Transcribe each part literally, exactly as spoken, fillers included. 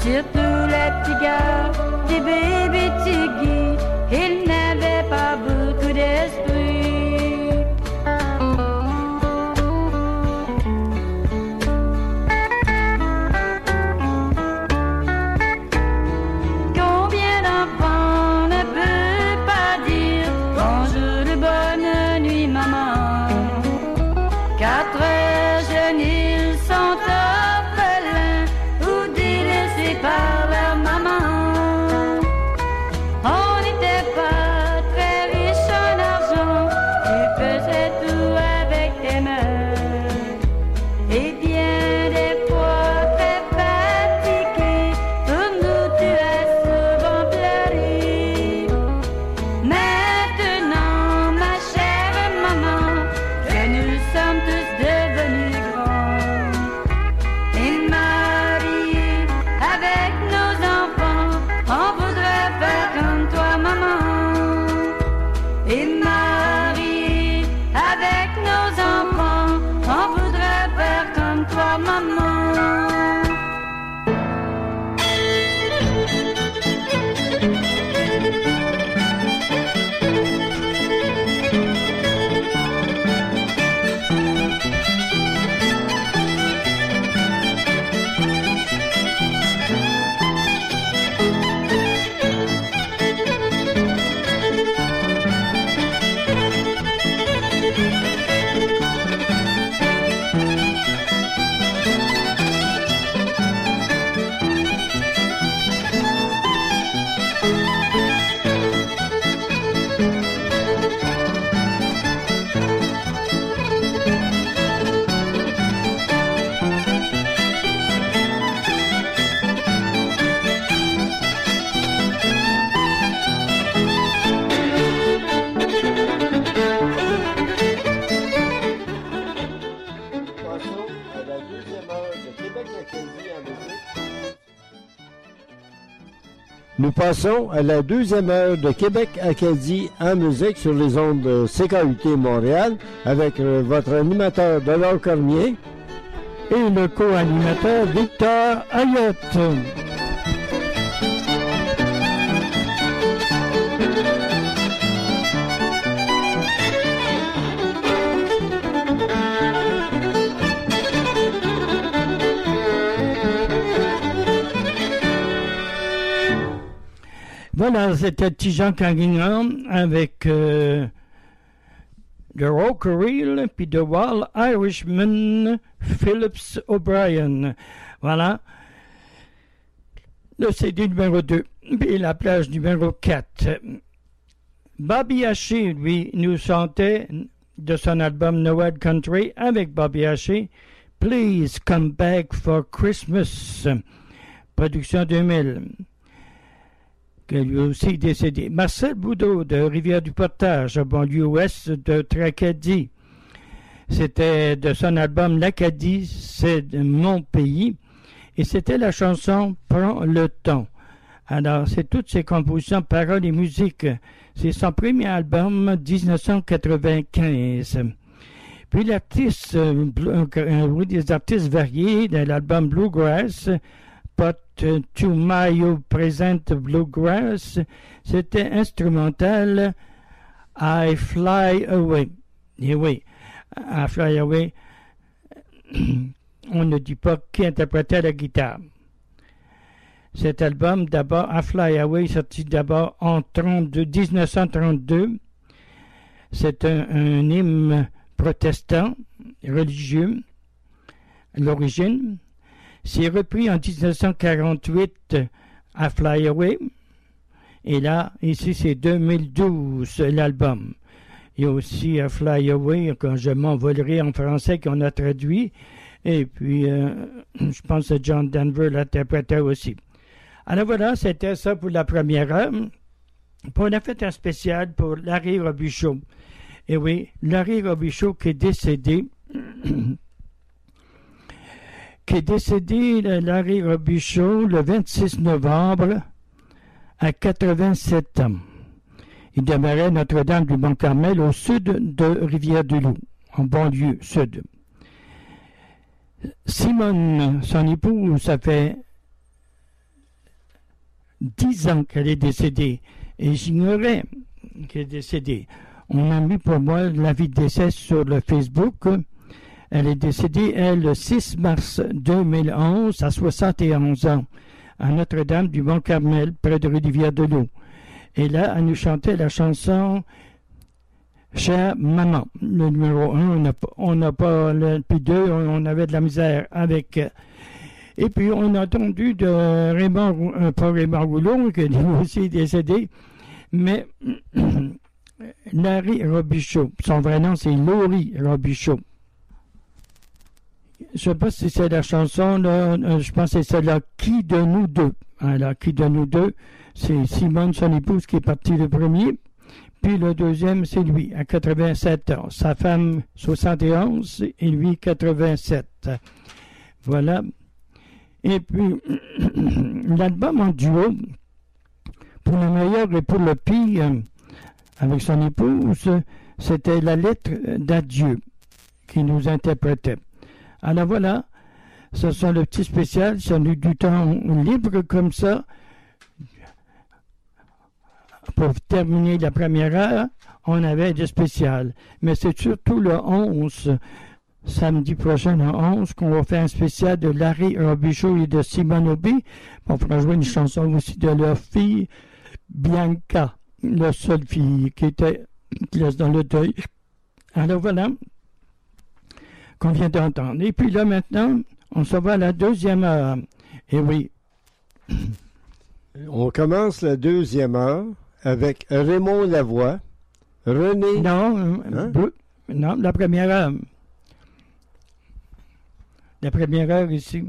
surtout les petits gars, des bébés tigui, ils n'avaient pas beaucoup d'esprit. Combien d'enfants ne peut pas dire bonjour et bonne nuit maman? Quatre jeunes ils sont orphelins ou délaissés par leur maman. On n'était pas très riches en argent, tu faisais tout avec tes mains. Et bien des fois très fatigué, pour nous tu as souvent pleuré. Maintenant ma chère maman, que nous sommes tous devenus grands et mariés avec nos enfants, on voudrait faire comme toi maman. Et mariés avec nos enfants, on voudrait faire comme toi maman. Nous passons à la deuxième heure de Québec-Acadie en musique sur les ondes de C K U T Montréal avec euh, votre animateur Delors Cormier et le co-animateur Victor Ayotte. Voilà, c'était Tijan Carignan avec euh, The Rockereel puis The Wild Irishman Phillips O'Brien. Voilà. Le C D numéro deux et la plage numéro quatre. Bobby Haché, lui, nous chantait de son album Noël Country avec Bobby Haché, Please Come Back for Christmas, production deux mille. Que lui aussi est décédé. Marcel Boudreau de Rivière-du-Portage, banlieue ouest de Tracadie. C'était de son album L'Acadie, c'est mon pays. Et c'était la chanson Prends le temps. Alors, c'est toutes ses compositions, paroles et musique. C'est son premier album, dix-neuf cent quatre-vingt-quinze. Puis l'artiste, euh, euh, des artistes variés dans l'album Bluegrass, Pot to Mayo Present Bluegrass, c'était instrumental I Fly Away. Et oui, I Fly Away, on ne dit pas qui interprétait la guitare. Cet album, d'abord, I Fly Away, sorti d'abord en dix-neuf cent trente-deux. C'est un, un hymne protestant, religieux, à l'origine. C'est repris en dix-neuf cent quarante-huit à Fly Away. Et là, ici, c'est deux mille douze, l'album. Il y a aussi à Fly Away, quand je m'envolerai en français, qu'on a traduit. Et puis, euh, je pense que John Denver l'interprétait aussi. Alors voilà, c'était ça pour la première heure. Puis on a fait un spécial pour Larry Robichaud. Et oui, Larry Robichaud qui est décédé... qui est décédé, Larry Robichaud, le vingt-six novembre, à quatre-vingt-sept ans. Il demeurait Notre-Dame du Mont-Carmel, au sud de Rivière-du-Loup, en banlieue sud. Simone, son épouse, ça fait dix ans qu'elle est décédée. Et j'ignorais qu'elle est décédée. On a mis pour moi l'avis de décès sur le Facebook. Elle est décédée, elle, le six mars deux mille onze, à soixante et onze ans, à Notre-Dame du Mont-Carmel, près de Rivière-de-Loup. Et là, elle nous chantait la chanson « Chère maman ». Le numéro un, on n'a pas, le, puis deux, on avait de la misère avec. Et puis, on a entendu de Raymond, euh, pas Raymond Rouleau, qui est aussi décédé, mais Larry Robichaud. Son vrai nom, c'est Laurie Robichaud. Je ne sais pas si c'est la chanson, là, je pense que c'est celle-là, « Qui de nous deux ». Alors, « Qui de nous deux », c'est Simone, son épouse, qui est partie le premier. Puis le deuxième, c'est lui, à quatre-vingt-sept ans. Sa femme, soixante et onze, et lui, quatre-vingt-sept. Voilà. Et puis, l'album en duo, pour le meilleur et pour le pire, avec son épouse, c'était La lettre d'adieu qui nous interprétait. Alors voilà, ce sont le petit spécial, si on a eu du temps libre comme ça, pour terminer la première heure, on avait du spécial. Mais c'est surtout le onze, samedi prochain, le onze, qu'on va faire un spécial de Larry Robichaud et de Simone Aubé. On fera jouer une chanson aussi de leur fille, Bianca, la seule fille qui était qui laisse dans le deuil. Alors voilà, qu'on vient d'entendre. Et puis là, maintenant, on se va à la deuxième heure. Et oui. On commence la deuxième heure avec Raymond Lavoie, René... Non, hein? Bleu, non, la première heure. La première heure ici.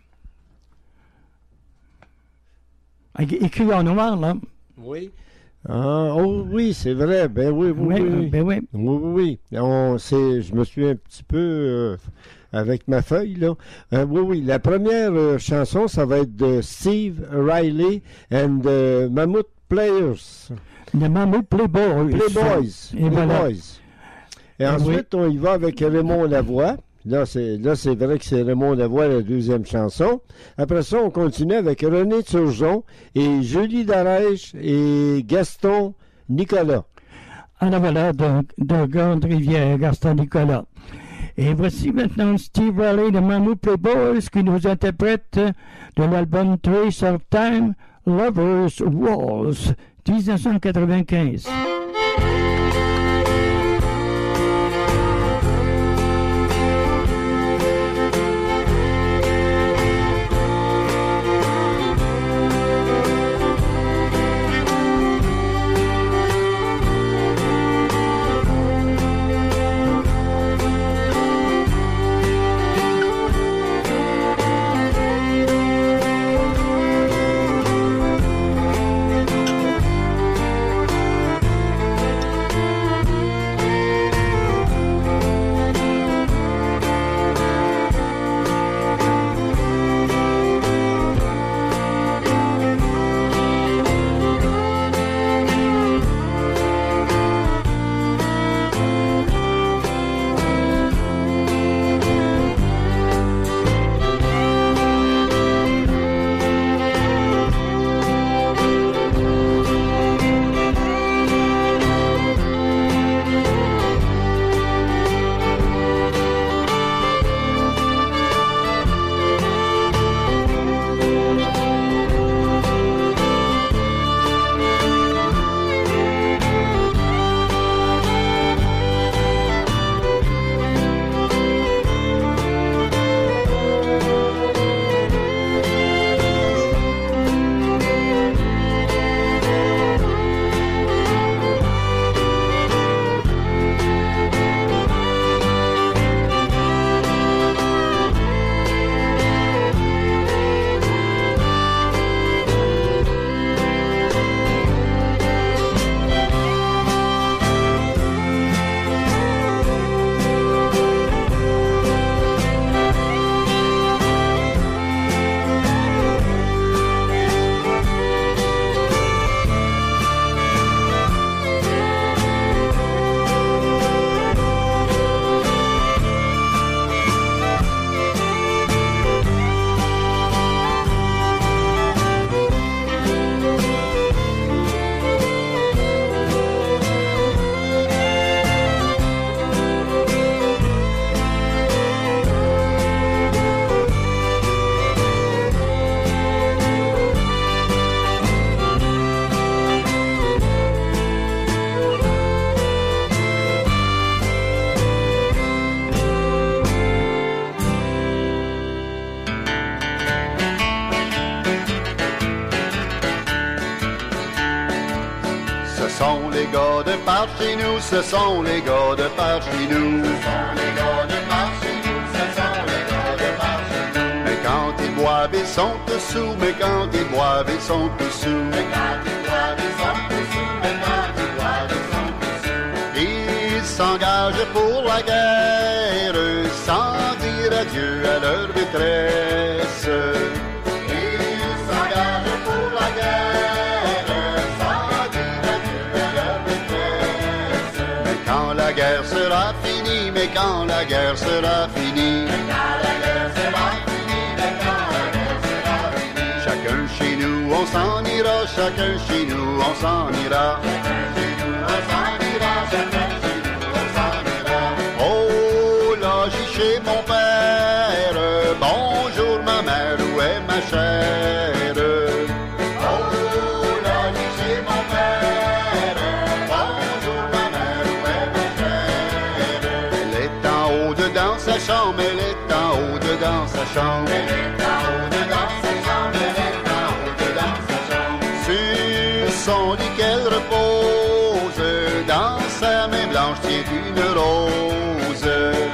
Écrit en noir, là. Oui. Ah, oh oui, c'est vrai. Ben oui, oui, oui. oui. Ben oui. Oui, oui, oui. On, c'est, je me suis un petit peu euh, avec ma feuille, là. Euh, oui, oui. La première euh, chanson, ça va être de Steve Riley and the Mammoth Players. Le Mammoth Playboys. Playboys. Et voilà. Playboys. Et ensuite, oui. On y va avec Raymond Lavoie. Là, c'est, là, c'est vrai que c'est Raymond Lavoie, la deuxième chanson. Après ça, on continue avec René Turgeon et Julie Darèche et Gaston Nicolas. Alors voilà, de, de Grande-Rivière, Gaston Nicolas. Et voici maintenant Steve Riley de Mammoth Playboys qui nous interprète de l'album Trace of Time, Lovers Waltz, dix-neuf cent quatre-vingt-quinze. Thank gars de par chez nous, ce sont les gars de par chez nous. Ce sont les gars de par chez nous, ce sont les gars de par chez nous. Mais quand ils boivent, ils sont tous sous, mais quand ils boivent, ils sont tous sous. Mais quand ils boivent, ils sont tous sous, mais quand ils boivent, ils sont tous sous. Ils s'engagent pour la guerre, sans dire adieu à leur maîtresse. Ils s'engagent pour la guerre, sans dire adieu à leur maîtresse. Mais quand la guerre sera finie, mais quand la guerre sera finie, mais quand la guerre sera finie, mais quand la guerre sera finie, chacun chez nous on s'en ira, chacun chez nous on s'en ira, chacun chez nous on s'en ira, chacun chez nous on s'en ira. Oh là j'ai chez mon père, bonjour ma mère, où est ma chère? Oh là j'ai chez mon père, bonjour ma mère, où est ma chère? Elle est en haut dedans sa chambre, elle est en haut dedans sa chambre, elle est en haut dedans sa chambre, elle est en haut dedans sa chambre. Sur son lit qu'elle repose, dans sa main blanche tient une rose.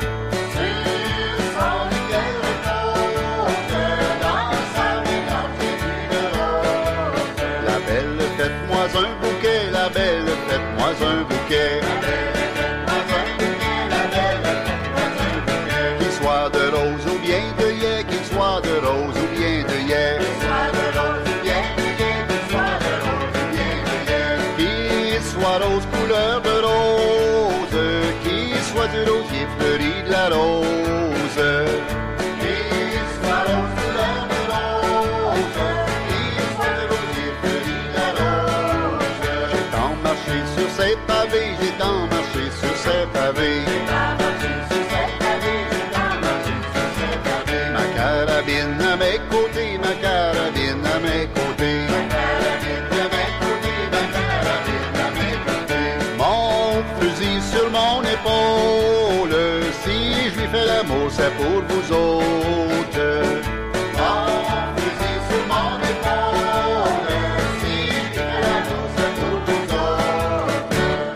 Sur son lit qu'elle repose, dans sa main blanche tient une rose. La belle, faites-moi un bouquet, la belle, faites-moi un bouquet. La belle, faites-moi un bouquet, la belle, faites-moi un bouquet. Qu'il soit de rose ou bien de yé, qu'il soit de rose ou bien de yé. Qu'il soit de rose ou bien de yé, qu'il soit de rose ou bien de yé. Qu'il soit rose couleur de rose, qu'il soit du rosier fleuri de la rose. Qu'il soit rose couleur de rose, qu'il soit du rosier fleuri de la rose. J'ai tant marché sur ces pavés, j'ai tant marché sur ces pavés. J'ai tant marché sur ces pavés, j'ai tant marché sur ces pavés. Ma carabine à mes côtés, ma carabine à mes côtés. Ma carabine à mes côtés, ma carabine à mes côtés. Mon fusil sur mon épaule, si je lui fais l'amour, c'est pour vous autres. Mon fusil sur mon épaule, si je lui fais l'amour, c'est pour vous autres.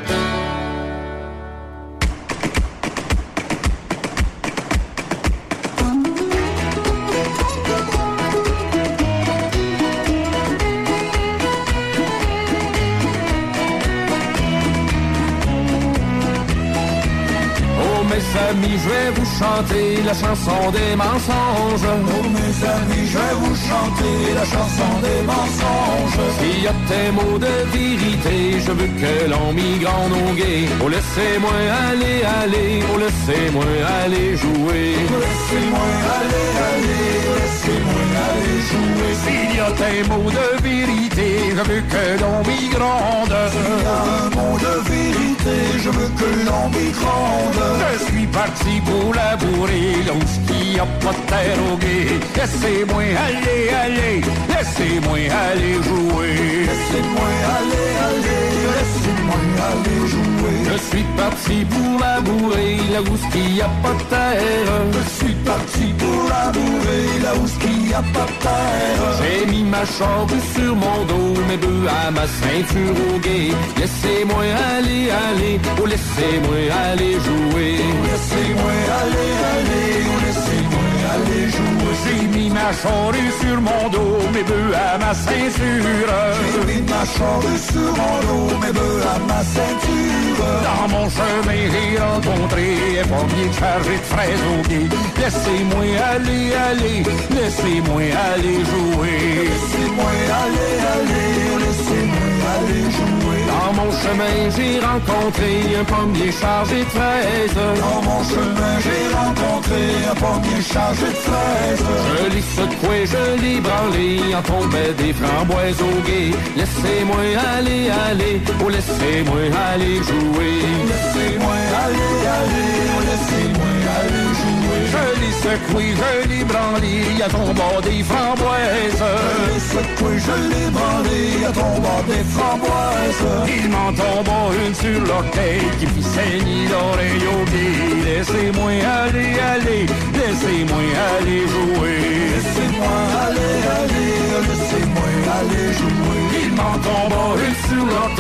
Oh mes amis, je vais vous chanter la chanson des mensonges. Oh mes amis, je vais vous chanter la chanson des mensonges. S'il y a tes mots de vérité, je veux que l'on migre nos gays. Oh laissez-moi aller, aller, oh laissez-moi aller jouer. Oh laissez-moi aller, aller, oh laissez-moi aller jouer. S'il y a tes mots de vérité, je veux que l'on migronde. S'il y a un mot de vérité, je veux que l'on migronde. Je suis parti pour labourer, là où il n'y a pas de terre au gué. Laissez-moi aller, aller, laissez-moi aller jouer. Laissez-moi aller, aller, laissez-moi aller jouer. Je suis parti pour labourer, là où il n'y a pas de terre. Je suis parti pour labourer, là où il n'y a pas de terre. J'ai mis ma charrue sur mon dos, mes bœufs à ma ceinture au gué. Laissez-moi aller, aller, oh laissez-moi aller jouer. Laissez-moi aller, aller, oh laissez-moi aller jouer. J'ai mis ma charrue sur mon dos, mes bœufs à ma ceinture. J'ai mis ma charrue sur mon dos, mes bœufs à ma ceinture. Dans mon chemin j'ai rencontré un pommier chargé de fraises au gué. Laissez-moi aller, aller, laissez-moi aller jouer. Laissez-moi aller, aller, oh laissez-moi aller jouer. Dans mon chemin j'ai rencontré un pommier chargé de fraises. Dans mon chemin j'ai rencontré un pommier chargé de fraises. Je l'ai secoué, je l'ai branlé, en tombait des framboises au gué. Laissez-moi aller, aller, oh laissez-moi aller jouer. Laissez-moi aller, aller, oh laissez-moi aller jouer. Je l'ai secoué, je l'ai branlé, à tombant des framboises. Je l'ai secoué, je l'ai branlé, à tombant des framboises. Il m'en tomba une sur l'orteil qui fit saigner l'oreille au gué. Laissez-moi aller, aller, laissez-moi aller jouer. Laissez-moi aller, aller, laissez-moi aller jouer. Il m'en tomba une sur l'orteil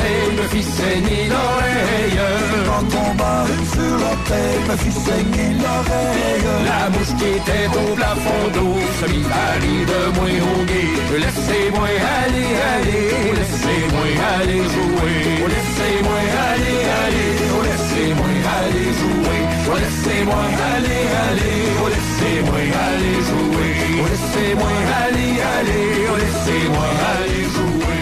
bouteille me fit saigner l'oreille. Quand tomba une sur la tête me fit saigner l'oreille. La mouche qui était au plafond d'eau se mit à rire de moi au guet. Laissez-moi aller, aller, laissez-moi aller jouer. Laissez-moi aller, aller, laissez-moi aller jouer. Laissez-moi aller, aller, laissez-moi aller jouer. Laissez-moi aller, aller, laissez-moi aller jouer.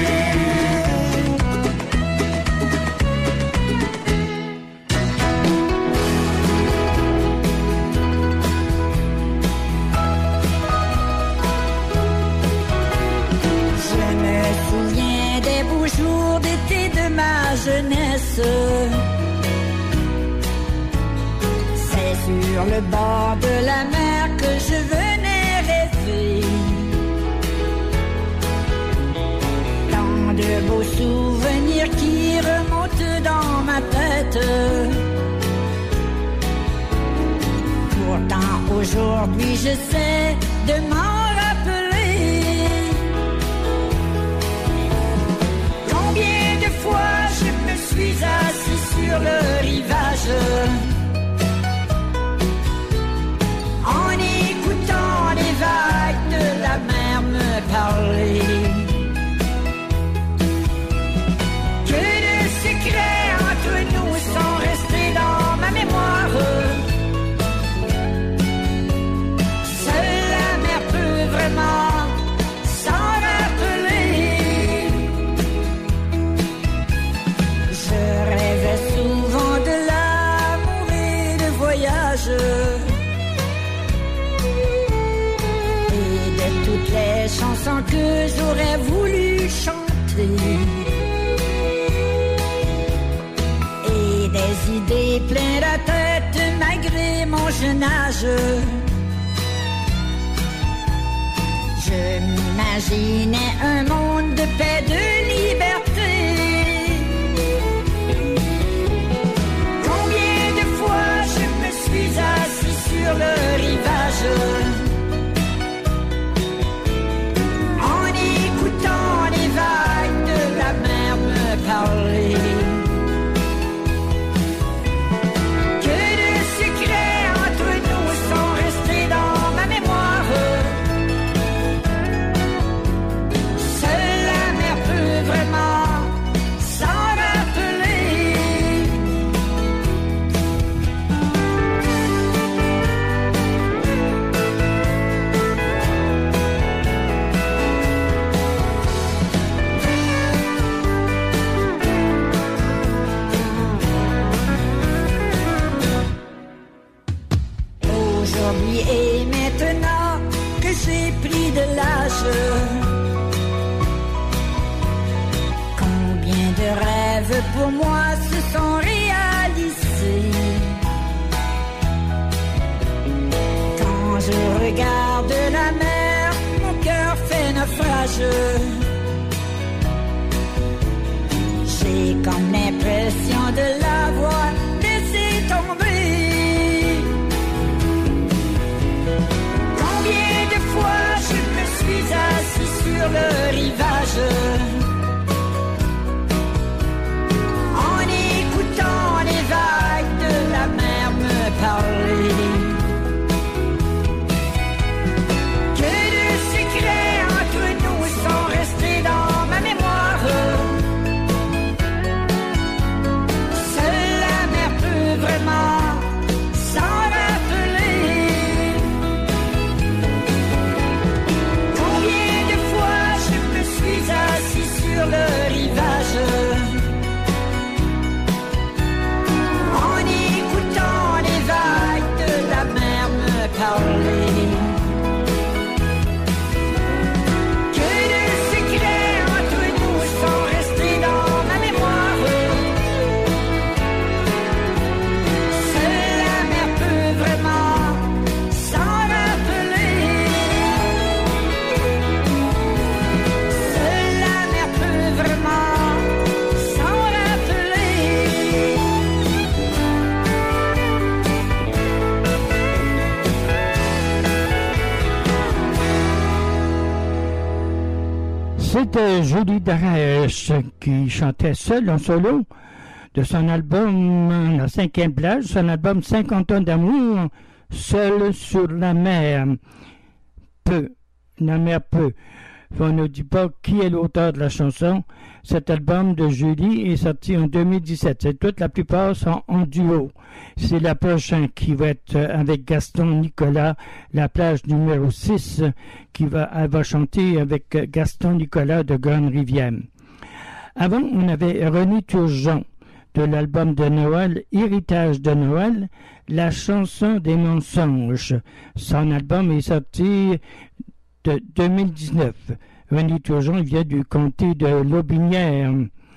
Jeunesse, c'est sur le bord de la mer que je venais rêver. Tant de beaux souvenirs qui remontent dans ma tête. Pourtant aujourd'hui je sais de m'en rappeler. Combien de fois je me suis assis sur le rivage en écoutant les vagues de la mer me parler. Que de secrets entre nous sont restés dans ma mémoire. Seule la mer peut vraiment s'en rappeler. Je rêvais souvent de l'amour et de voyage et de toutes les chansons que j'aurais voulu chanter et des idées plein la tête malgré mon jeune âge. Je m'imaginais un monde de paix, de liberté. Combien de fois je me suis assis sur le rivage en écoutant les vagues de la mer me parler. Que de secrets entre nous sont restés dans ma mémoire. Seule la mer peut vraiment s'en rappeler. Aujourd'hui et maintenant que j'ai pris de l'âge, combien de rêves pour moi se sont réalisés. Quand je regarde la mer, mon cœur fait naufrage. J'ai comme l'impression de l'avoir laissé tomber. Combien de fois je me suis assis sur le rivage en écoutant les vagues de la mer me parler. Que de secrets entre nous sont restés dans ma mémoire. Seule la mer peut vraiment s'en rappeler. Combien de fois je me suis assis sur le rivage en écoutant les vagues de la mer me parler. Que de secrets entre nous sont restés dans ma mémoire. Seule la mer peut vraiment s'en rappeler. Seule la mer peut vraiment s'en rappeler. C'était Julie Darèche qui chantait seule en solo de son album La cinquième plage, son album cinquante ans d'amour, Seul sur la mer. Peu, la mer peu. On ne dit pas qui est l'auteur de la chanson. Cet album de Julie est sorti en deux mille dix-sept. C'est toute la plupart sont en duo. C'est la prochaine qui va être avec Gaston Nicolas, la plage numéro six, qui va, elle va chanter avec Gaston Nicolas de Grande-Rivière. Avant, on avait René Turgeon de l'album de Noël, Héritage de Noël, la chanson des mensonges. Son album est sorti de deux mille dix-neuf. René Turgeon vient du comté de Lotbinière.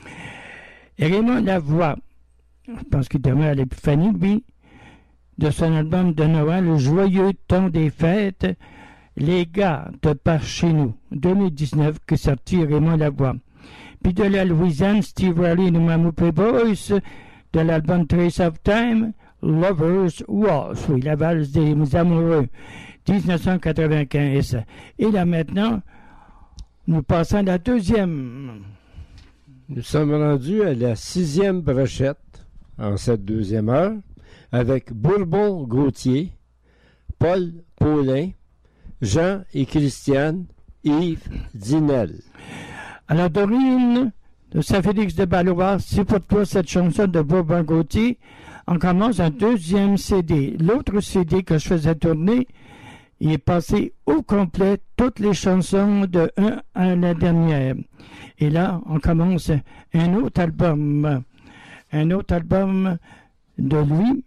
Et Raymond Lavoie, je pense qu'il demeure à l'Épiphanie, lui, de son album de Noël, Le joyeux temps des fêtes, Les gars de par chez nous, deux mille dix-neuf, qui est sorti Raymond Lavoie. Puis de la Louisiane, Steve Riley et les Mamoupe Boys, de l'album Trace of Time, Lovers Waltz, oui, la valse des amoureux, dix-neuf cent quatre-vingt-quinze. Et là maintenant, nous passons à la deuxième. Nous sommes rendus à la sixième brochette en cette deuxième heure avec Bourbon Gauthier, Paul Paulin, Jean et Christiane, Yves Dinel. Alors, Dorine de Saint-Félix de Ballois, c'est pour toi cette chanson de Bourbon Gauthier. On commence un deuxième C D. L'autre C D que je faisais tourner, il est passé au complet toutes les chansons de un à la dernière. Et là, on commence un autre album. Un autre album de lui.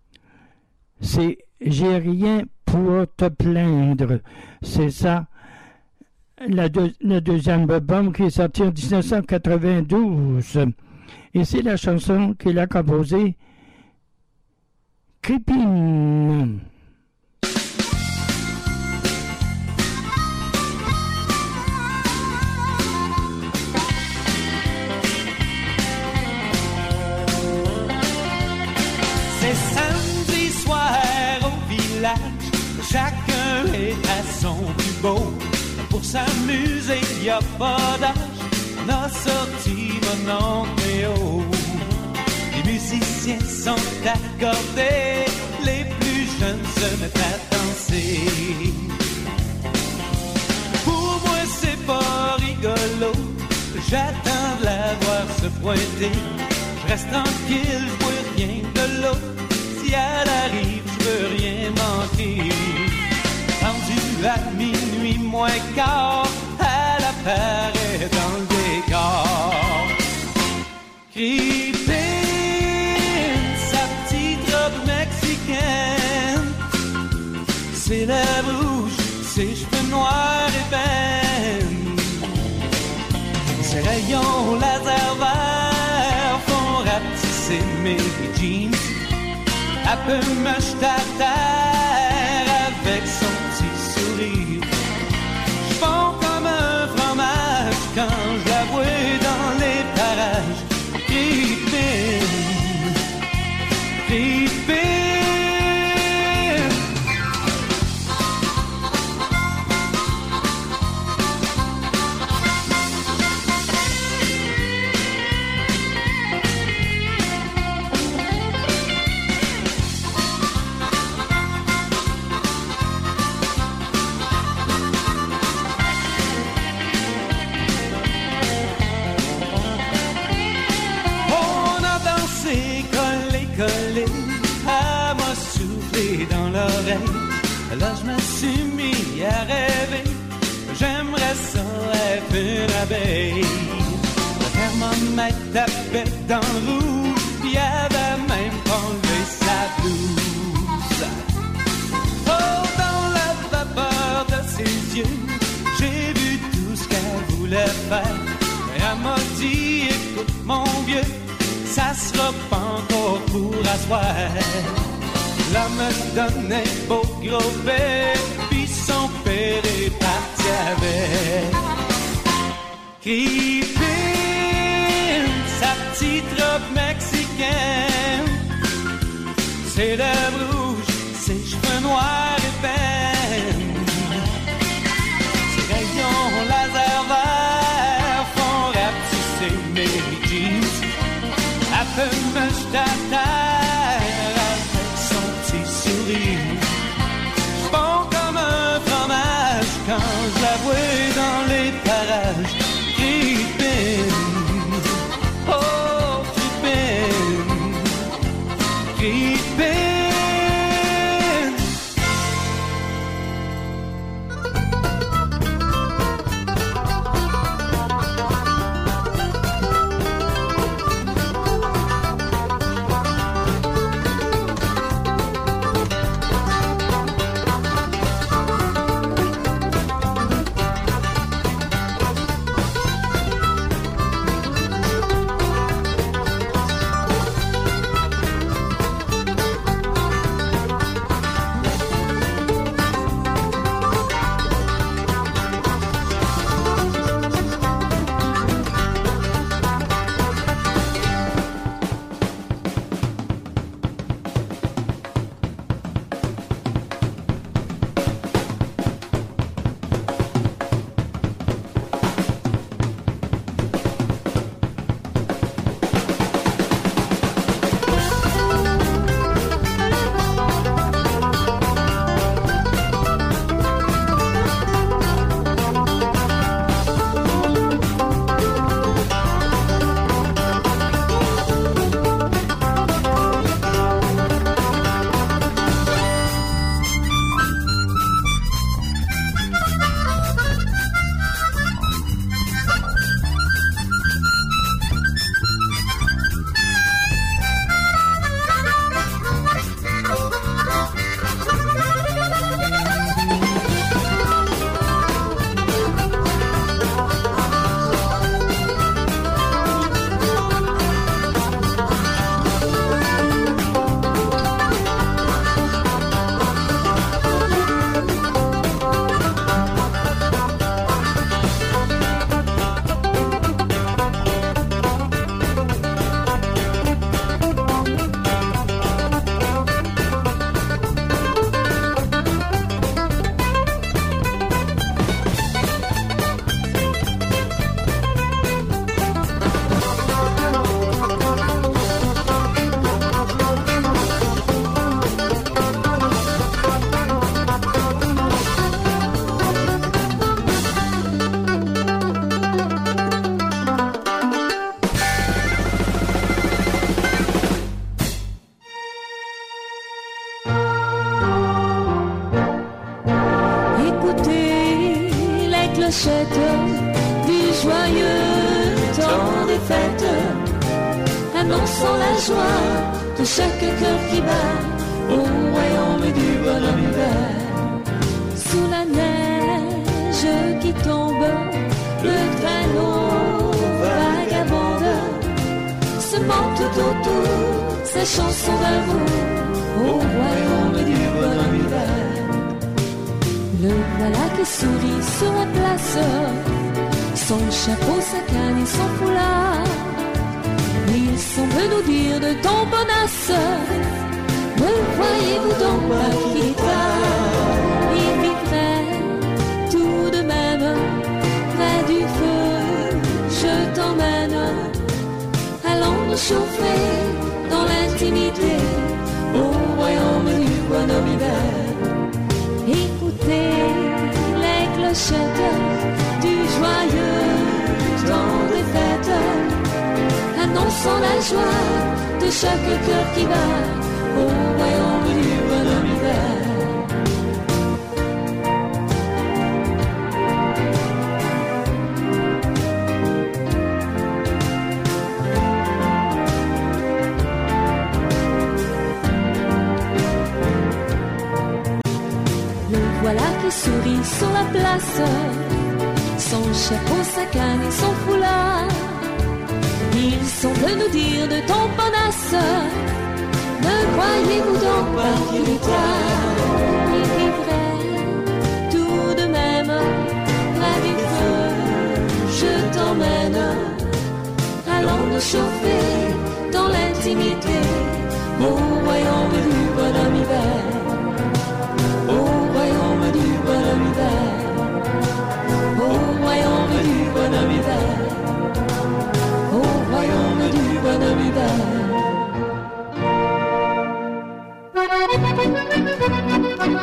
C'est J'ai rien pour te plaindre. C'est ça. La deux, le deuxième album qui est sorti en dix-neuf cent quatre-vingt-douze. Et c'est la chanson qu'il a composée, Crépine. C'est samedi soir au village, chacun est à son plus beau. Pour s'amuser, y a pas d'âge, on a sorti mon oncle Léo. Les musiciens sont accordés, les plus jeunes se mettent à danser. Pour moi c'est pas rigolo, j'attends de la voir se pointer. Je reste tranquille, je bois rien de l'eau, si elle arrive, je peux rien manquer. Rendu à minuit moins quart, elle apparaît dans le décor. Crépine, sa petite robe mexicaine, ses lèvres rouges, ses cheveux noirs et peines, ses rayons laser verts font rapetisser mes jeans. Elle peut me jeter à terre avec son petit sourire. J'fonds comme un fromage quand je la vois dans les parages. Crépine, Crépine. Elle m'a soufflé dans l'oreille. Là je me suis mis à rêver. J'aimerais ça être une abeille. Le thermomètre tapait dans le rouge, puis avait même pas enlevé sa blouse. Oh, dans la vapeur de ses yeux, j'ai vu tout ce qu'elle voulait faire. Elle m'a dit, écoute mon vieux, ça sera pas encore pour asseoir. Là me donne un beau gros bec, puis son père est parti avec. Crépine, sa petite robe mexicaine, ses lèvres rouges, ses cheveux noirs et peines, ses rayons laser verts quand je la vois dans les parages. Crispin, oh Crispin, Crispin. clochette du joyeux temps des fêtes, annonçant la joie de chaque cœur qui bat au royaume du bonhomme hiver. Sous la neige qui tombe, le traîneau vagabonde se monte tout autour sa chanson d'amour au royaume du bonhomme hiver. Le voilà qui sourit sur la place, son chapeau, sa canne et son foulard. Ils sont venus nous dire de ton bonasse, me voyez-vous donc pas qu'il part? Il vivrait tout de même près du feu, je t'emmène. Allons nous chauffer dans l'intimité au royaume du bonhomme hiver. Écoutez les clochettes du joyeux temps des fêtes, annonçant la joie de chaque cœur qui bat au royaume du bonhomme hiver. Voilà qui sourit sur la place, son chapeau, sa canne et son foulard. Ils sont venus nous dire de ton bonasse, ne croyez-vous donc pas qu'il est tard? Il vivrait tout de même près du feu, je t'emmène. Allons nous chauffer dans l'intimité au royaume du bonhomme hiver. Au royaume du bonhomme hiver, au royaume du bonhomme hiver, au royaume du bonhomme hiver.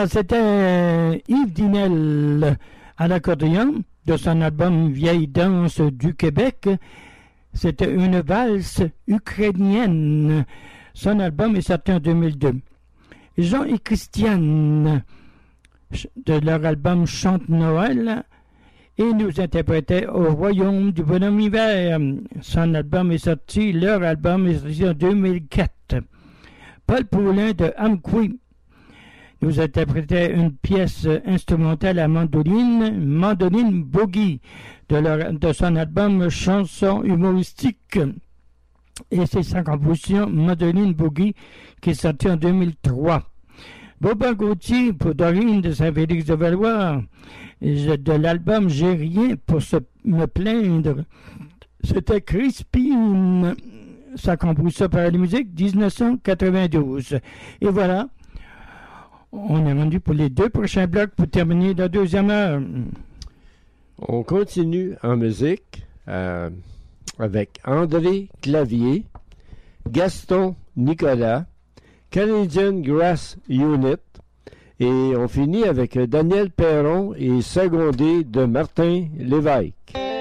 Voilà, c'était Yves Dinel à l'accordéon de son album Vieille danse du Québec. C'était une valse ukrainienne. Son album est sorti en deux mille deux. Jean et Christiane de leur album Chante Noël et nous interprétaient Au Royaume du Bonhomme Hiver. Son album est sorti, leur album est sorti en deux mille quatre. Paul Poulin de Amqui nous interprétait une pièce instrumentale à mandoline, Mandoline Boogie, de, leur, de son album Chanson humoristique. Et c'est sa composition Mandoline Boogie qui est sortie en deux mille trois. Boba Gauthier pour Dorine de Saint-Félix de Valois, de l'album J'ai rien pour se, me plaindre. C'était Crispine, sa composition par la musique dix-neuf cent quatre-vingt-douze. Et voilà, on est rendu pour les deux prochains blocs pour terminer la deuxième heure. On continue en musique euh, avec André Clavier, Gaston Nicolas, Canadian Grass Unit, et on finit avec Daniel Perron et secondé de Martin Lévesque.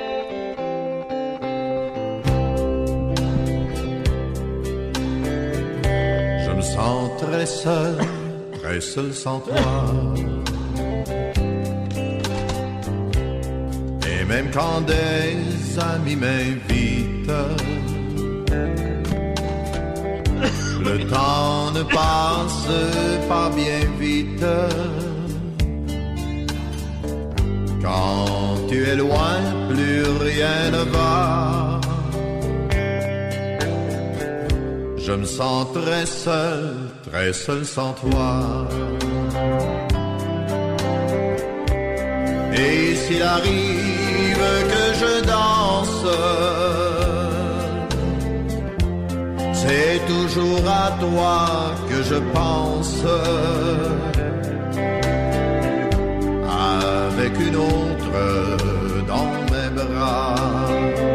Je me sens très seul, très seul sans toi. Et même quand des amis m'invitent, le temps ne passe pas bien vite. Quand tu es loin, plus rien ne va. Je me sens très seul, très seul sans toi. Et s'il arrive que je danse, c'est toujours à toi que je pense, avec une autre dans mes bras.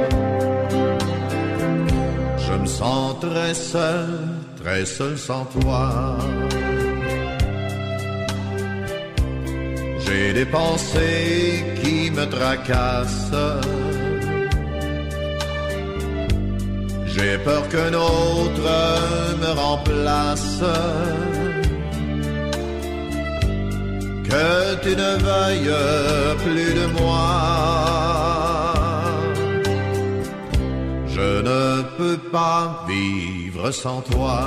Je me sens très seul, très seul sans toi. J'ai des pensées qui me tracassent. J'ai peur qu'un autre me remplace, que tu ne veuilles plus de moi. Je ne peux pas vivre sans toi.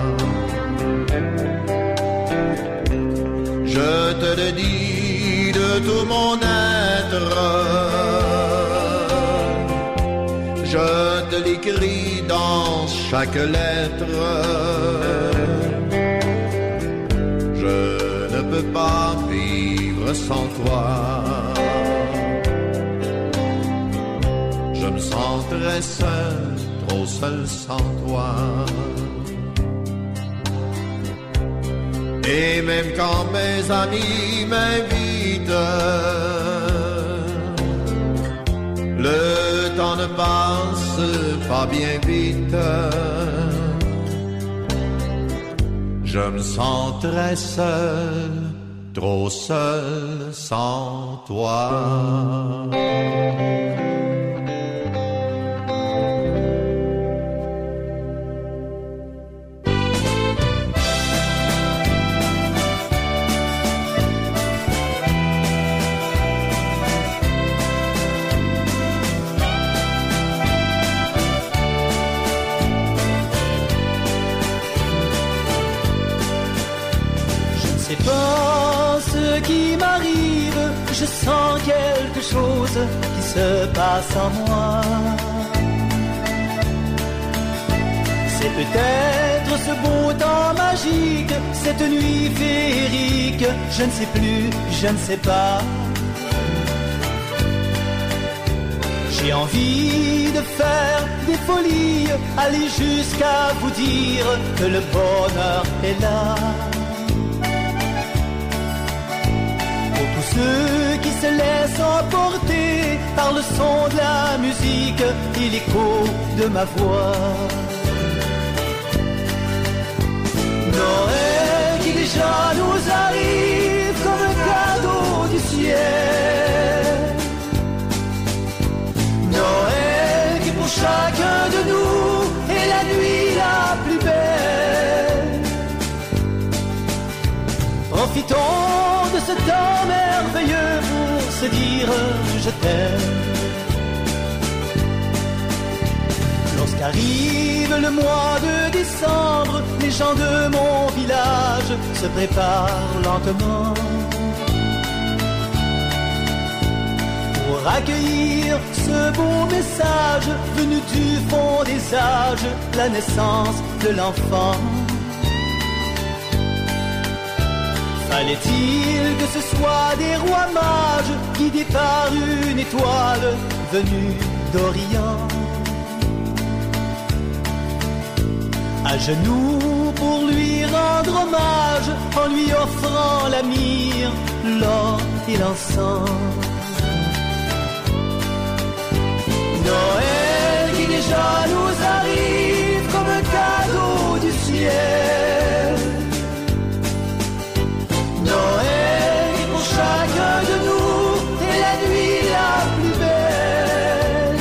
Je te le dis de tout mon être, je te l'écris dans chaque lettre. Je ne peux pas vivre sans toi. Je me sens très seul, trop seul sans toi. Et même quand mes amis m'invitent, le temps ne passe pas bien vite. Je me sens très seul, trop seul sans toi. Qui m'arrive, je sens quelque chose qui se passe en moi. C'est peut-être ce beau temps magique, cette nuit féerique, je ne sais plus, je ne sais pas. J'ai envie de faire des folies, aller jusqu'à vous dire que le bonheur est là. Ceux qui se laissent emporter par le son de la musique et l'écho de ma voix. Noël qui déjà nous arrive, pour chacun de nous est la nuit la plus belle. Profitons de ce temps merveilleux pour se dire je t'aime. Lorsqu'arrive le mois de décembre, les gens de mon village se préparent lentement pour accueillir ce beau message venu du fond des âges, la naissance de l'enfant. Fallait-il que ce soit des rois mages guidés par une étoile venue d'Orient? À genoux pour lui rendre hommage en lui offrant la myrrhe, l'or et l'encens. Noël qui déjà nous arrive comme un cadeau du ciel. Noël qui pour chacun de nous est la nuit la plus belle.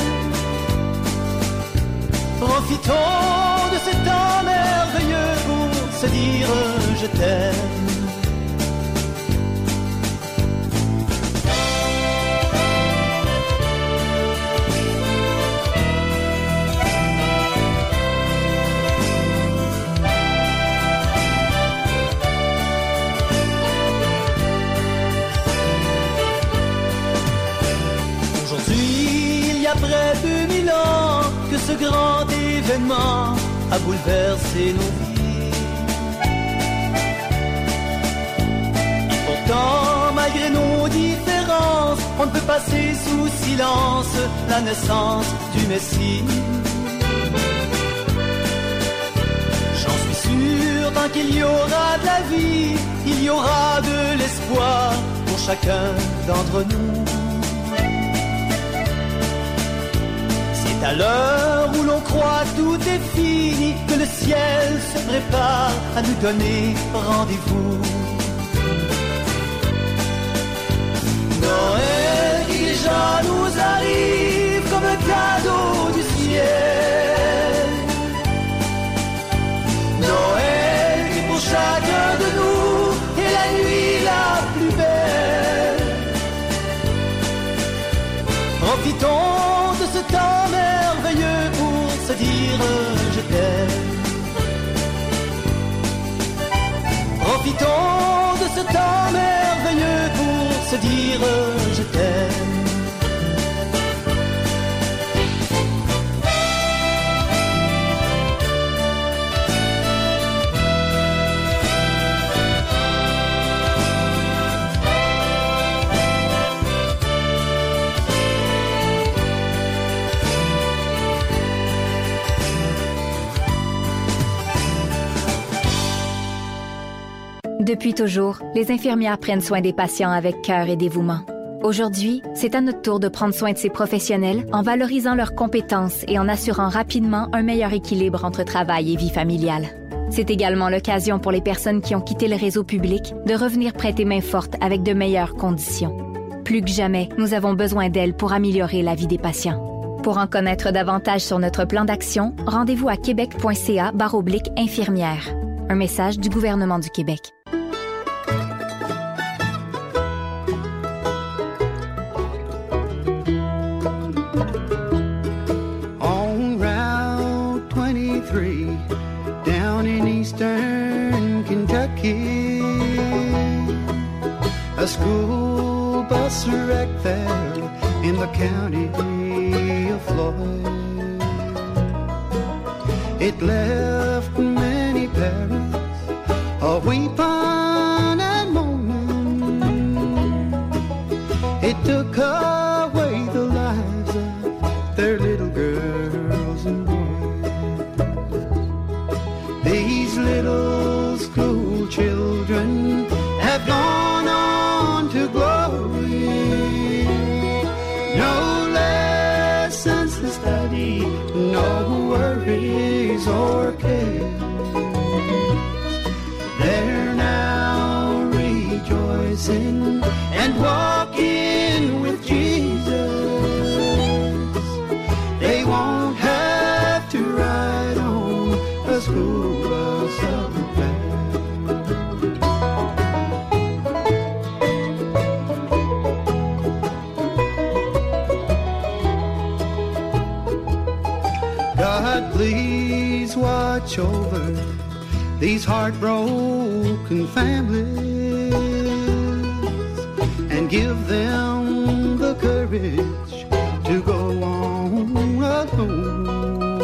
Profitons de ce temps merveilleux pour se dire je t'aime. Après deux mille ans que ce grand événement a bouleversé nos vies. Et pourtant, malgré nos différences, on ne peut passer sous silence la naissance du Messie. J'en suis sûr, tant qu'il y aura de la vie, il y aura de l'espoir pour chacun d'entre nous. À l'heure où l'on croit tout est fini, que le ciel se prépare à nous donner rendez-vous. Noël qui déjà nous arrive comme un cadeau du ciel. Noël qui pour chacun de nous est la nuit la plus belle. Profitons de ce temps merveilleux pour se dire je t'aime. Profitons de ce temps merveilleux pour se dire je t'aime. Depuis toujours, les infirmières prennent soin des patients avec cœur et dévouement. Aujourd'hui, c'est à notre tour de prendre soin de ces professionnels en valorisant leurs compétences et en assurant rapidement un meilleur équilibre entre travail et vie familiale. C'est également l'occasion pour les personnes qui ont quitté le réseau public de revenir prêter main forte avec de meilleures conditions. Plus que jamais, nous avons besoin d'elles pour améliorer la vie des patients. Pour en connaître davantage sur notre plan d'action, rendez-vous à québec.ca barre oblique infirmière. Un message du gouvernement du Québec. On Route twenty-three, down in eastern Kentucky, a school bus wrecked there in the county of Floyd. It left many parents a weeping and moaning. It took away the lives of their little girls and boys. These little school children have gone on to glory. No lessons to study, no worries or cares. They're now school bus up there. God, please watch over these heartbroken families and give them the courage to go on alone.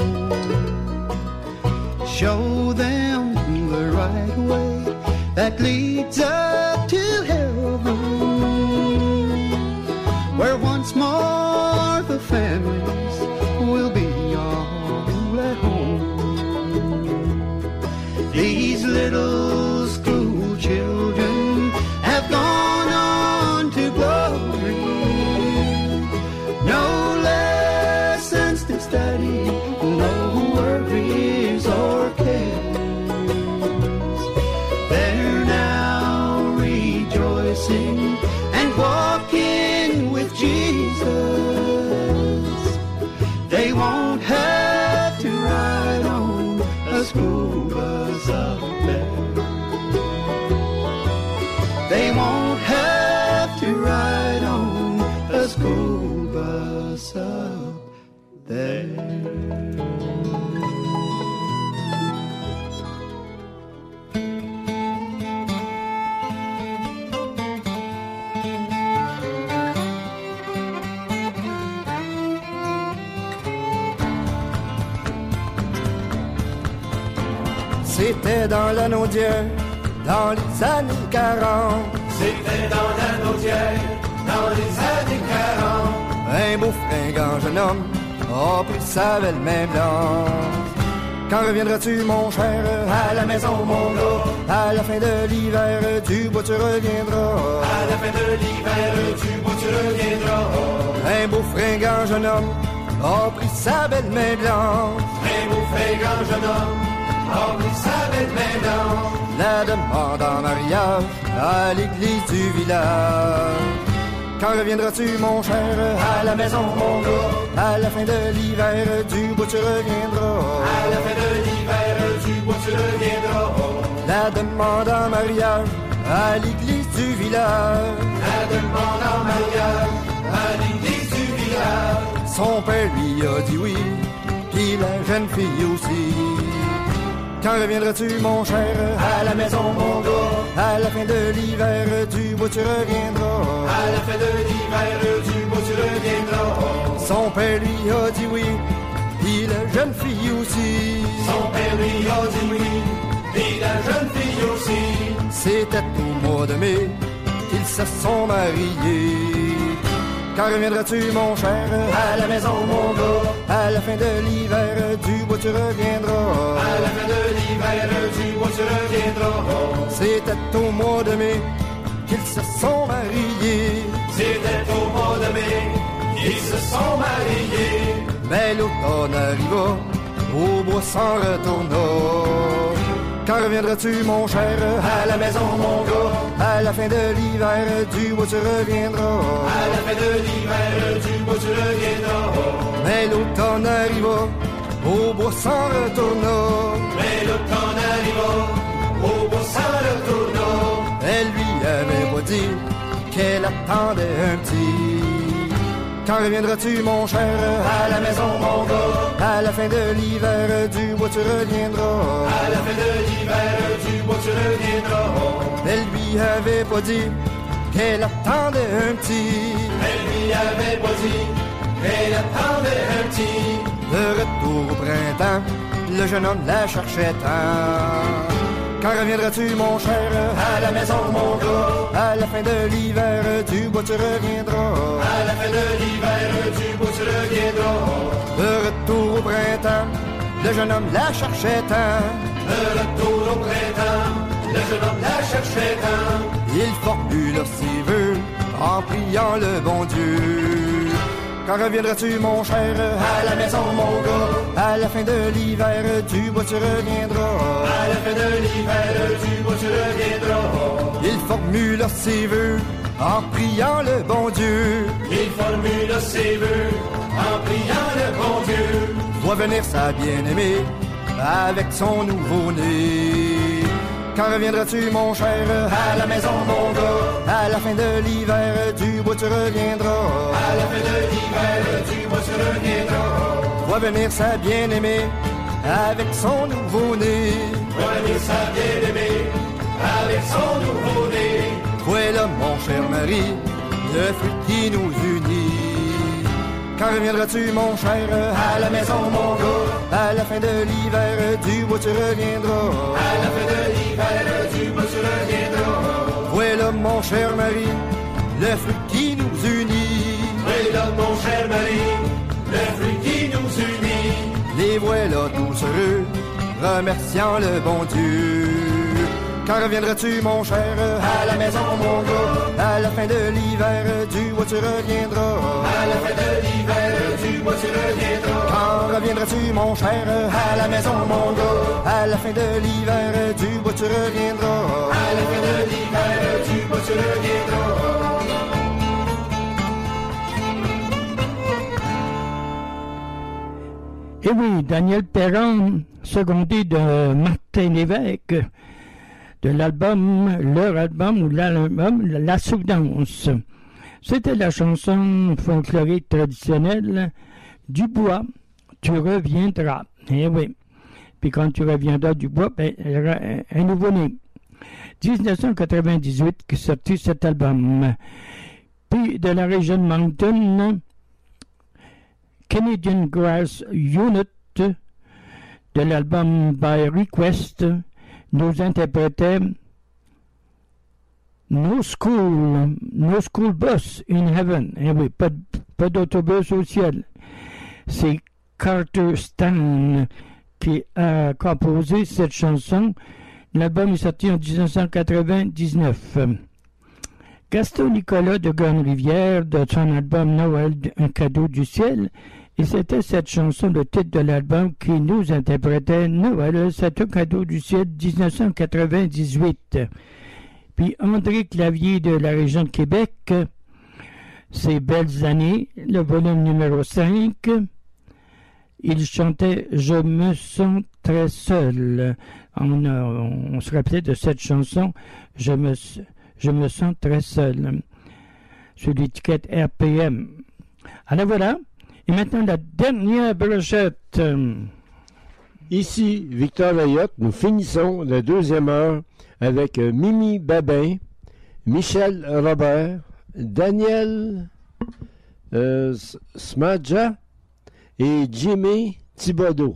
Show them the right way that leads up to heaven, where once more the families will be all at home. These little school children have gone on to glory. No lessons to study, no worries or cares. They're now rejoicing and walking with Jesus. They won't have to ride on a school bus up there. They won't have to ride on a school bus up there. C'était dans la Naudière, dans les années quarante. C'était dans la Naudière, dans les années quarante. Un beau fringant jeune homme a pris sa belle main blanche. Quand reviendras-tu, mon cher, à la maison, mon gars? À la fin de l'hiver, du bois tu reviendras. À la fin de l'hiver, du bois tu reviendras. Un beau fringant jeune homme a pris sa belle main blanche. Un beau fringant jeune homme a pris sa belle main blanche. La demande en mariage à l'église du village. Quand reviendras-tu, mon cher, à la maison, mon gars? À la fin de l'hiver, du bois tu reviendras. À la fin de l'hiver, du bois tu reviendras. La demande en mariage à l'église du village. La demande en mariage à l'église du village. Son père lui a dit oui, puis la jeune fille aussi. Quand reviendras-tu, mon cher, à la maison, mon gars? À la fin de l'hiver, du bois tu reviendras. À la fin de l'hiver, du bois tu reviendras. Son père lui a dit oui, puis la jeune fille aussi. Son père lui a dit oui, puis la jeune fille aussi. C'était au mois de mai qu'ils se sont mariés. Quand reviendras-tu, mon cher, à la maison, mon gars? À la fin de l'hiver, du bois tu reviendras. À la fin de l'hiver, du bois tu reviendras. C'était au mois de mai qu'ils se sont mariés. C'était au mois de mai qu'ils se sont mariés. Mais l'automne arriva, au bois s'en retourna. Quand reviendras-tu, mon cher, à la maison, mon gars? À la fin de l'hiver, du bois tu reviendras. À la fin de l'hiver, du bois tu reviendras. Mais l'automne arriva, au bois s'en retourna. Mais l'automne arriva, au bois s'en retourna. Elle lui avait pas dit qu'elle attendait un petit. Quand reviendras-tu, mon cher, à la maison, mon gars? À la fin de l'hiver, du bois tu reviendras. À la fin de l'hiver, du bois tu reviendras. Elle lui avait pas dit qu'elle attendait un petit. Elle lui avait pas dit qu'elle attendait un petit. De retour au printemps, le jeune homme la cherchait tant. Quand reviendras-tu, mon cher, à la maison, mon gars? À la fin de l'hiver, du bois tu reviendras. À la fin de l'hiver, du bois tu reviendras. De retour au printemps, le jeune homme la cherchait tant. De retour au printemps, le jeune homme la cherchait tant. Ils formulent ses vœux en priant le bon Dieu. Quand reviendras-tu, mon cher, à la maison, mon gars? À la fin de l'hiver, du bois tu reviendras. À la fin de l'hiver, du bois tu reviendras. Il formule ses vœux en priant le bon Dieu. Il formule ses vœux en priant le bon Dieu. Vois venir sa bien-aimée avec son nouveau-né. Quand reviendras-tu, mon cher, à la maison, mon gars? À la fin de l'hiver, du bois tu reviendras. À la fin de l'hiver, du bois tu reviendras. Vois venir sa bien-aimée avec son nouveau-né. Vois venir sa bien-aimée avec son nouveau-né. Voilà, mon cher mari, le fruit qui nous unit. Quand reviendras-tu, mon cher, à la maison, mon gars? À la fin de l'hiver, du bois tu reviendras. À la fin de l'hiver, du bois tu reviendras. Voilà, mon cher mari, le fruit qui nous unit. Voilà, mon cher mari, le fruit qui nous unit. Les voilà tous heureux, remerciant le bon Dieu. Quand reviendras-tu, mon cher, à la maison, mon gars? À la fin de l'hiver, du bois tu reviendras. À la fin de l'hiver, du bois tu reviendras. Quand reviendras-tu, mon cher, à la maison, mon gars? À la fin de l'hiver, du bois tu reviendras. À la fin de l'hiver, du bois tu reviendras. Et oui, Daniel Perron, secondé de Martin Lévesque, de l'album, leur album ou l'album La Soudanse. C'était la chanson folklorique traditionnelle Du bois, tu reviendras. Eh oui. Puis quand tu reviendras du bois, ben, il y aura un nouveau-né. dix-neuf cent quatre-vingt-dix-huit qui sortit cet album. Puis de la région de Moncton, Canadian Grass Unit, de l'album By Request, nous interprétait No School, No School Bus in Heaven. Eh oui, pas, pas d'autobus au ciel. C'est Carter Stan qui a composé cette chanson. L'album est sorti en dix-neuf cent quatre-vingt-dix-neuf. Gaston Nicolas de Gonne-Rivière, de son album Noël, un cadeau du ciel. Et c'était cette chanson, le titre de l'album, qui nous interprétait Noël, c'est un cadeau du ciel, dix-neuf cent quatre-vingt-dix-huit. Puis André Clavier de la région de Québec, Ces belles années, le volume numéro cinq. Il chantait « Je me sens très seul ». On, on, on se rappelait de cette chanson « Je me, je me sens très seul » sur l'étiquette R P M. Alors voilà. Et maintenant, la dernière brochette. Ici, Victor Layotte, nous finissons la deuxième heure avec Mimi Babin, Michel Robert, Daniel euh, Smadja et Jimmy Thibodeau.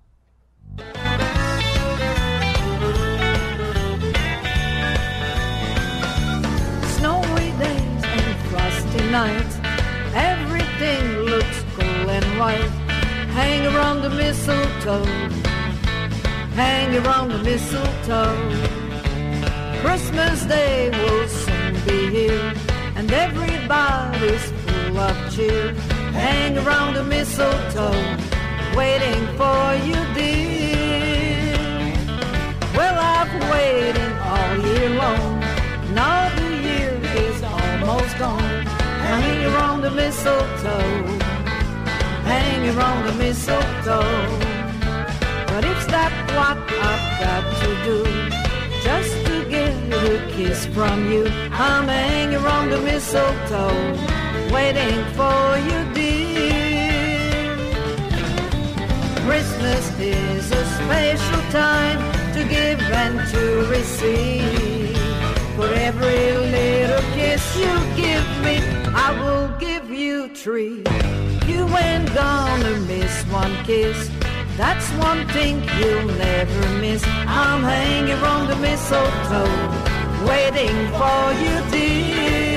Snowy days and frosty nights, everything looks cool and right. Hang around the mistletoe, hang around the mistletoe. Christmas Day will soon be here, and everybody's full of cheer. Hang around the mistletoe, waiting for you, dear. Well, I've waited all year long, now the year is almost gone. Hang around the mistletoe, hang around the mistletoe. But it's that what I've got to do, just to get a kiss from you. I'm hanging around the mistletoe, waiting for you, dear. Christmas is a special time to give and to receive. For every little kiss you give me, I will give you three. You ain't gonna miss one kiss, that's one thing you'll never miss. I'm hanging around the mistletoe, waiting for you, dear.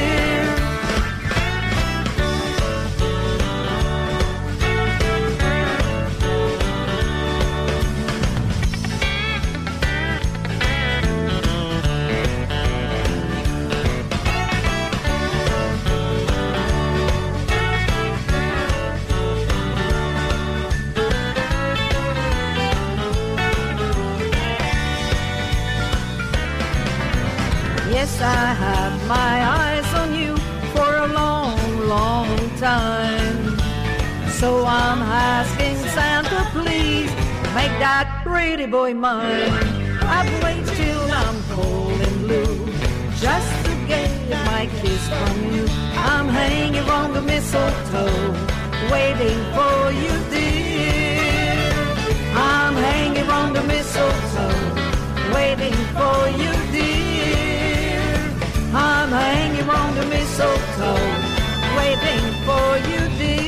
Yes, I have my eyes on you for a long, long time. So I'm asking Santa, please make that pretty boy mine. I've waited till I'm cold and blue just to get my kiss from you. I'm hanging on the mistletoe, waiting for you, dear. I'm hanging on the mistletoe, waiting for you, dear. I'm hanging on the mistletoe, waiting for you, dear.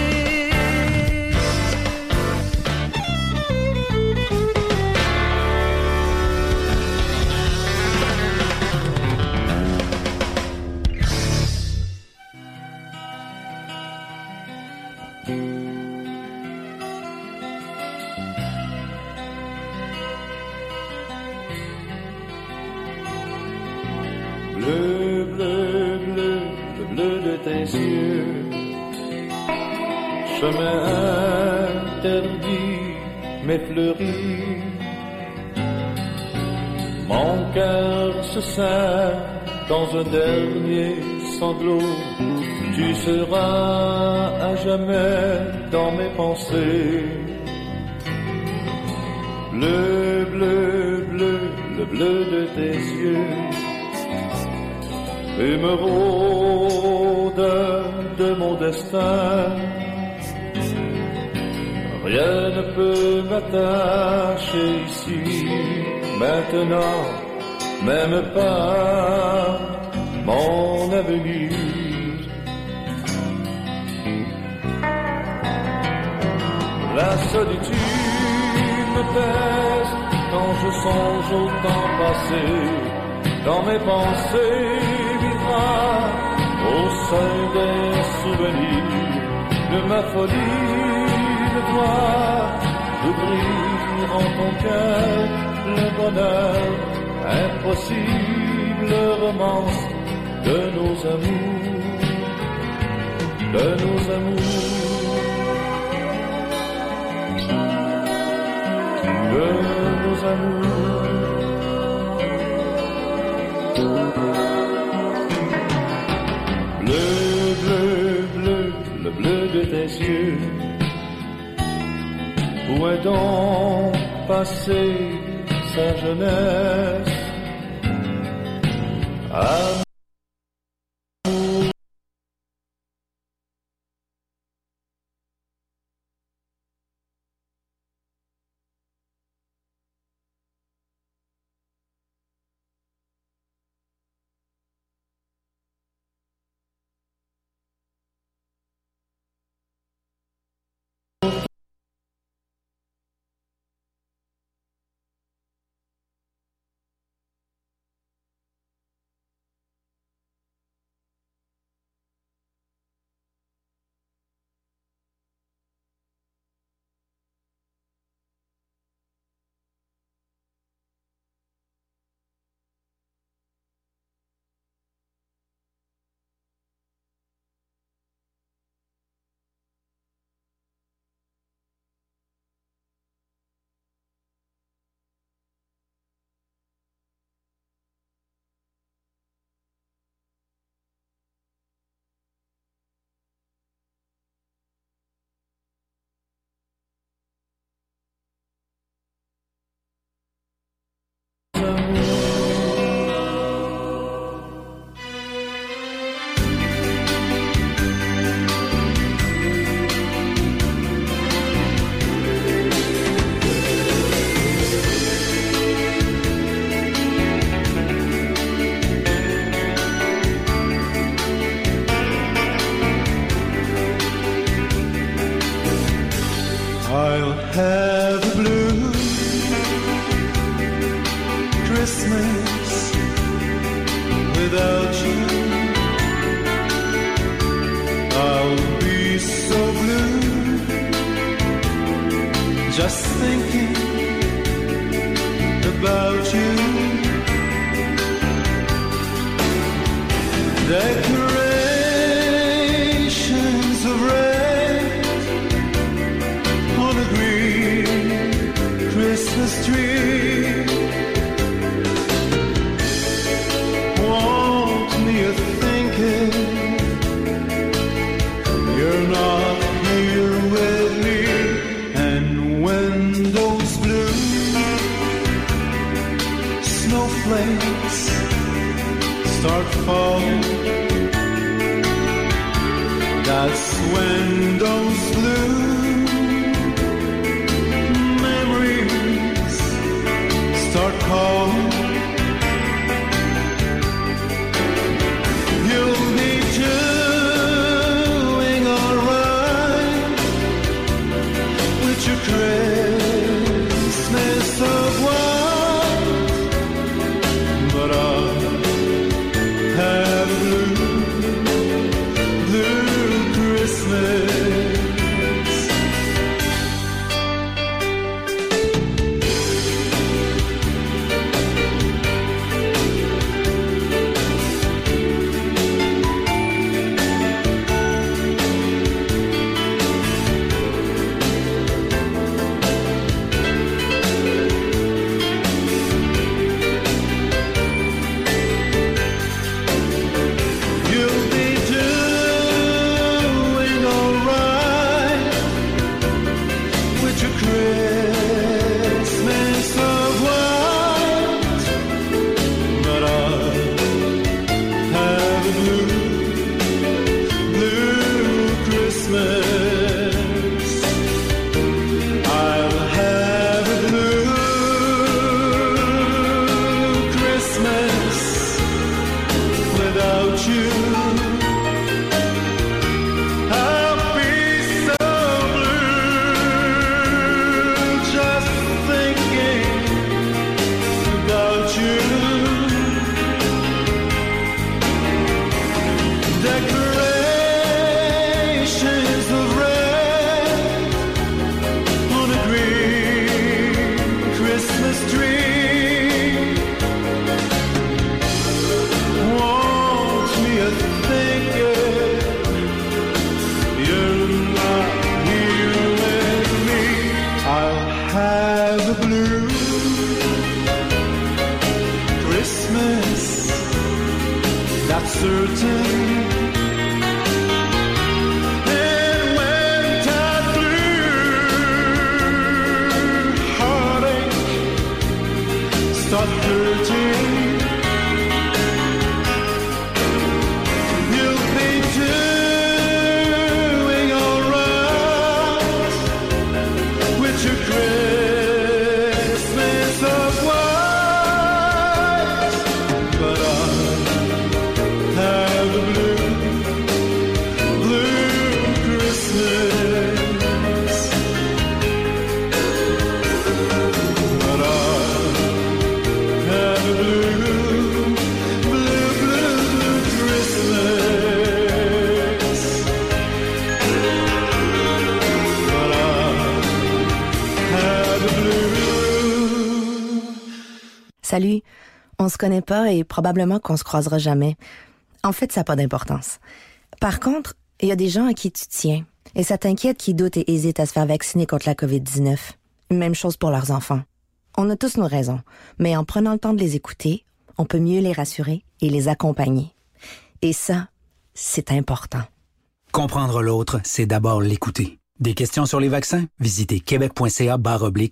Bleu, bleu, bleu, le bleu de tes yeux, chemin interdit, mais fleuri. Mon cœur se serre dans un dernier sanglot. Tu seras à jamais dans mes pensées. Bleu, bleu, bleu, le bleu de tes yeux, émeraude de mon destin. Rien ne peut m'attacher ici, maintenant, même pas mon avenir. La solitude me pèse quand je songe au temps passé. Dans mes pensées miroirs, au seuil des souvenirs de ma folie, de toi, d'ouvrir en ton cœur le bonheur, impossible romance de nos amours, de nos amours, de nos amours. Bleu, bleu, bleu, le bleu de tes yeux. Où est donc passé sa jeunesse? Amour. I'll have a blue Christmas without you. I'll be so blue just thinking about you. Decorations of red on a green Christmas tree want me a thinking you're not here with me, and when those eyes start falling, that's when those blue memories start calling. You'll be doing alright with your Christmas of white, but I have a blue, blue Christmas. Salut, on se connaît pas et probablement qu'on se croisera jamais. En fait, ça n'a pas d'importance. Par contre, il y a des gens à qui tu tiens et ça t'inquiète qui doutent et hésitent à se faire vacciner contre la covid dix-neuf. Même chose pour leurs enfants. On a tous nos raisons, mais en prenant le temps de les écouter, on peut mieux les rassurer et les accompagner. Et ça, c'est important. Comprendre l'autre, c'est d'abord l'écouter. Des questions sur les vaccins? Visitez québec point c a barre oblique